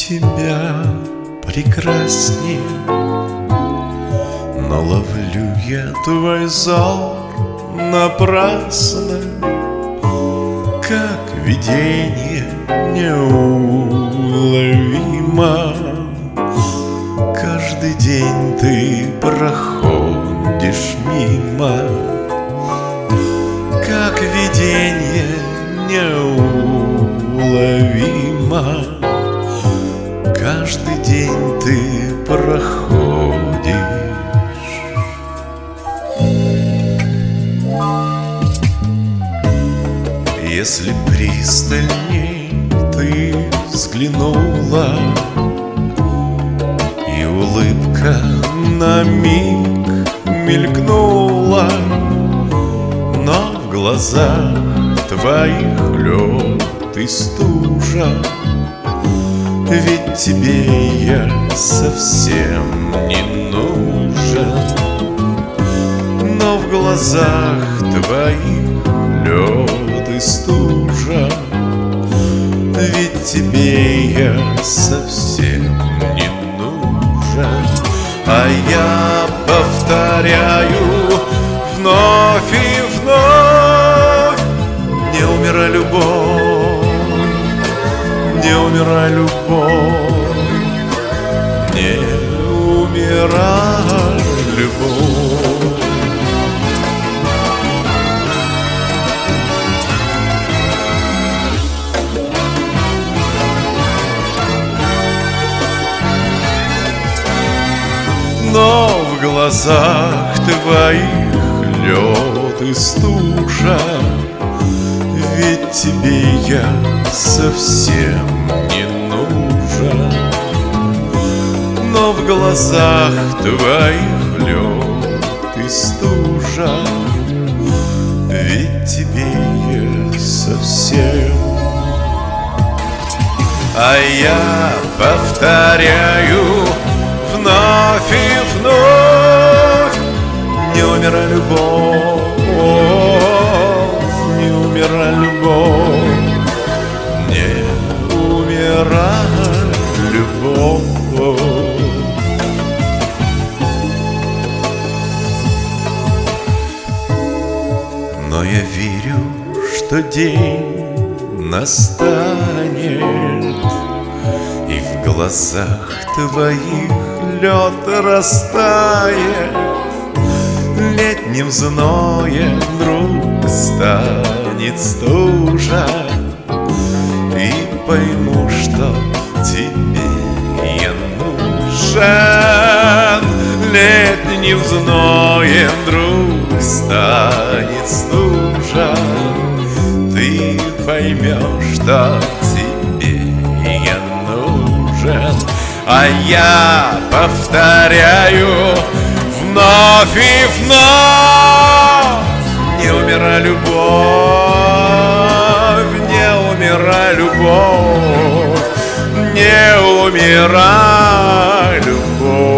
тебя прекрасней, но ловлю я твой взор напрасно, как видение неуловимо. Каждый день ты проходишь мимо, как видение неуловимо. Каждый день ты проходишь. Если пристальней ты взглянула, и улыбка на миг мелькнула, но в глазах твоих лед и стужа, ведь тебе я совсем не нужен. Но в глазах твоих лед и стужа, ведь тебе я совсем не нужен. А я повторяю вновь и вновь: не умирай, любовь, не умирай, любовь, не умирай, любовь. Но в глазах твоих лед и стужа, ведь тебе я совсем не нужен. Но в глазах твоих лед и стужа, ведь тебе я совсем. А я повторяю вновь и вновь: не умирай, любовь, не умирай, любовь, не умирай, любовь. Но я верю, что день настанет, и в глазах твоих лед растает, летним зноем вдруг станет стужа, и пойму, что тебе я нужен. Летним зноем вдруг станет стужа, ты поймешь, что тебе я нужен. А я повторяю вновь и вновь: не умирай, любовь, не умирай, любовь, не умирай, любовь.